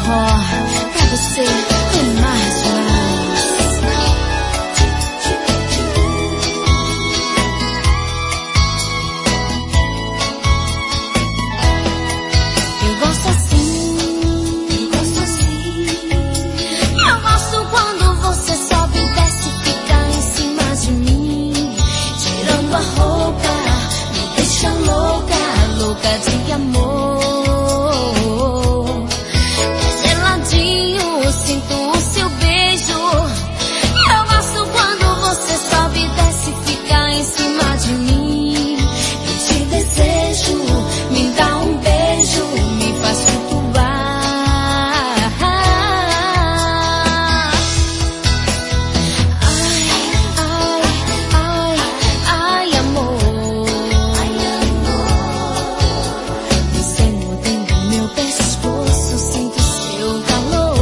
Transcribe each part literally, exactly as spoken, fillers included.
forró pra você mais, mais. Eu gosto assim, eu gosto assim. Eu gosto quando você sobe e desce, fica em cima de mim, tirando a roupa, me deixa louca, louca de amor. Sinto o seu beijo. Eu gosto quando você sobe e desce, fica em cima de mim. Eu te desejo, me dá um beijo, me faz flutuar. Ai, ai, ai, ai, amor. Ai, amor. Você mordendo meu pescoço, sinto seu calor.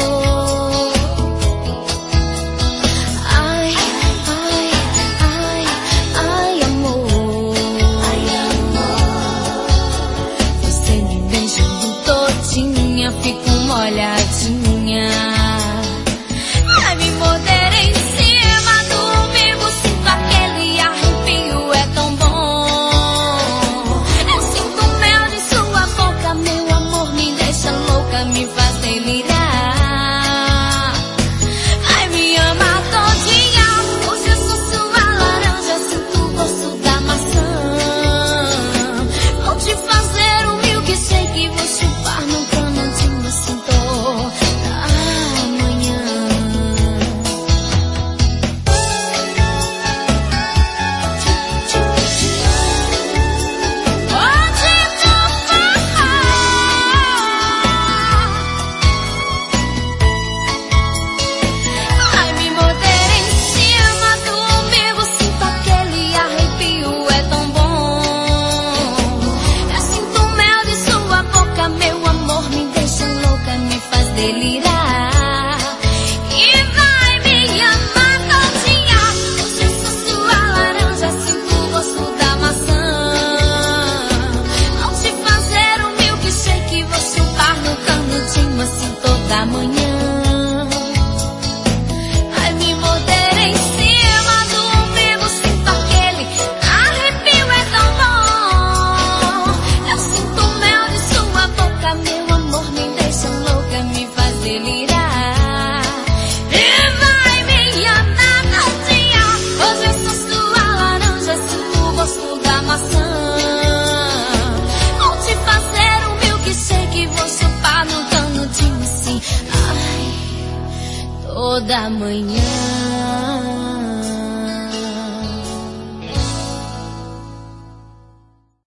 Fico molhadinha. Vai me morder em cima do umbigo, sinto aquele arrepio, é tão bom. Eu sinto mel de sua boca, meu amor me deixa louca, me faz delirar. Ai, me ama todinha, hoje eu sou sua laranja, sinto o gosto da maçã. Vou te fazer um milkshake, vou chupar no canudinho assim toda manhã. Pode topar. Ai, me morder em cima do umbigo, sinto aquele arrepio, é tão bom. Eu sinto mel de sua boca, meu amor me deixa louca, me faz delirar. E vai me amar todinha, hoje eu sou sua laranja, sinto o gosto da maçã. Vou te fazer um milkshake, vou chupar no canudinho assim toda manhã. Ai, me morder em cima do umbigo, sinto aquele arrepio, é tão bom. Eu sinto mel de sua boca, meu amor me deixa louca, me faz delirar. E vai me amar todinha, hoje eu sou sua laranja, sinto o gosto da maçã. Vou te fazer um milkshake, vou chupar no canudinho assim, ai, toda manhã.